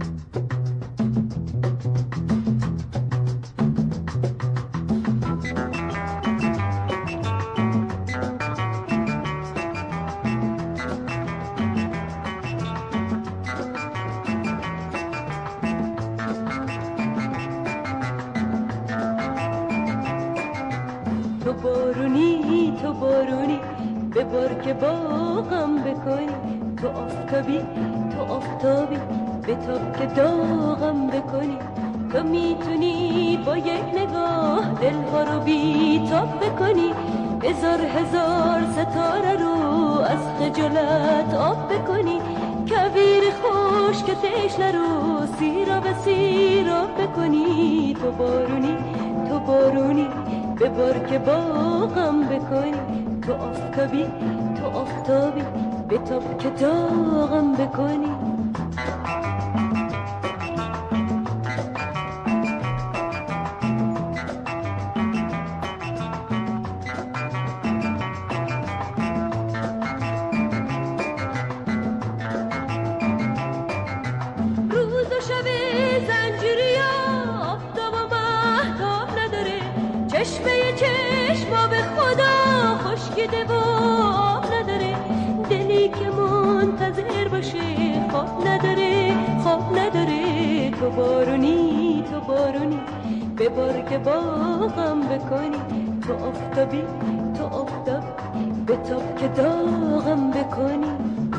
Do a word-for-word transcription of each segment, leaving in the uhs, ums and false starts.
تو بارونی تو بارونی ببار که باغم بکنی، تو آفتابی تو آفتابی بتاب که داغم بکنی. تو میتونی با یک نگاه دلها رو بیتاب بکنی، هزار هزار ستاره رو از خجالت آب بکنی. کویر خوش که تشنه رو سیراب سیراب بکنی. تو بارونی تو بارونی ببار که باغم بکنی، تو آفتابی تو آفتابی بتاب که داغم بکنی. روز و شب زنجیری آفتاب و مهتاب نداره، چشمه چشما به خدا خشکیده و آب نداره. دلی که منتظر باشه خواب نداره خواب نداره. تو بارونی تو بارونی ببار که باغم بکنی، تو آفتابی تو آفتاب بتاب که داغم بکنی.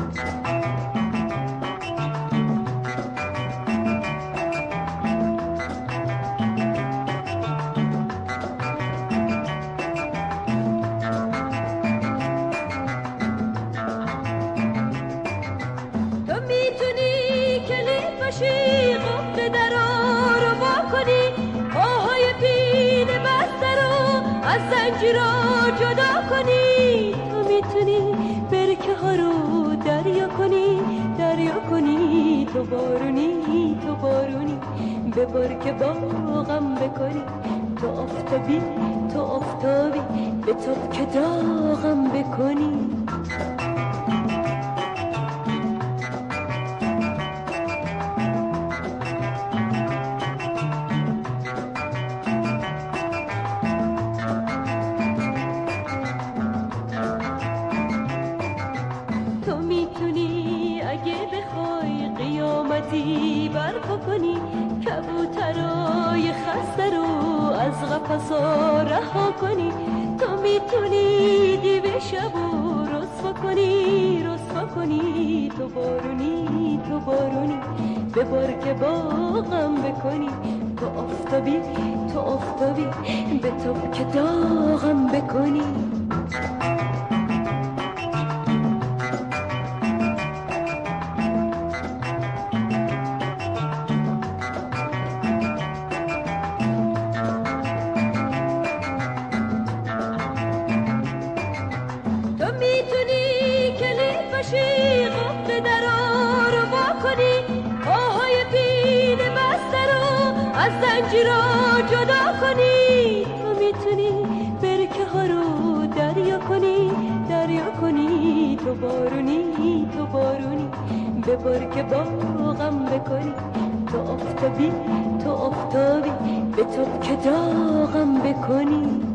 باشی قفل درا رو با کنی، پاهای پیل بسته رو از زنجیرها جدا کنی. تو میتونی برکه ها رو دریا کنی دریا کنی. تو بارونی تو بارونی ببار که باغم بکنی، تو آفتابی تو آفتابی بتاب که داغم بکنی. اگه بخوای قیامتی برپا کنی، کبوترای خسته رو از قفسا رها کنی. تو میتونی دیو شب و رسوا کنی رسوا کنی. تو بارونی تو بارونی ببار که باغم بکنی، تو آفتابی تو آفتابی بتاب که داغم بکنی. باشی قفل درا رو با کنی، پاهای پیل بسته رو از زنجیرها جدا کنی. تو میتونی برکه ها رو دریا کنی دریا کنی. تو بارونی تو بارونی ببار که باغم بکنی، تو آفتابی تو آفتابی بتاب که داغم بکنی.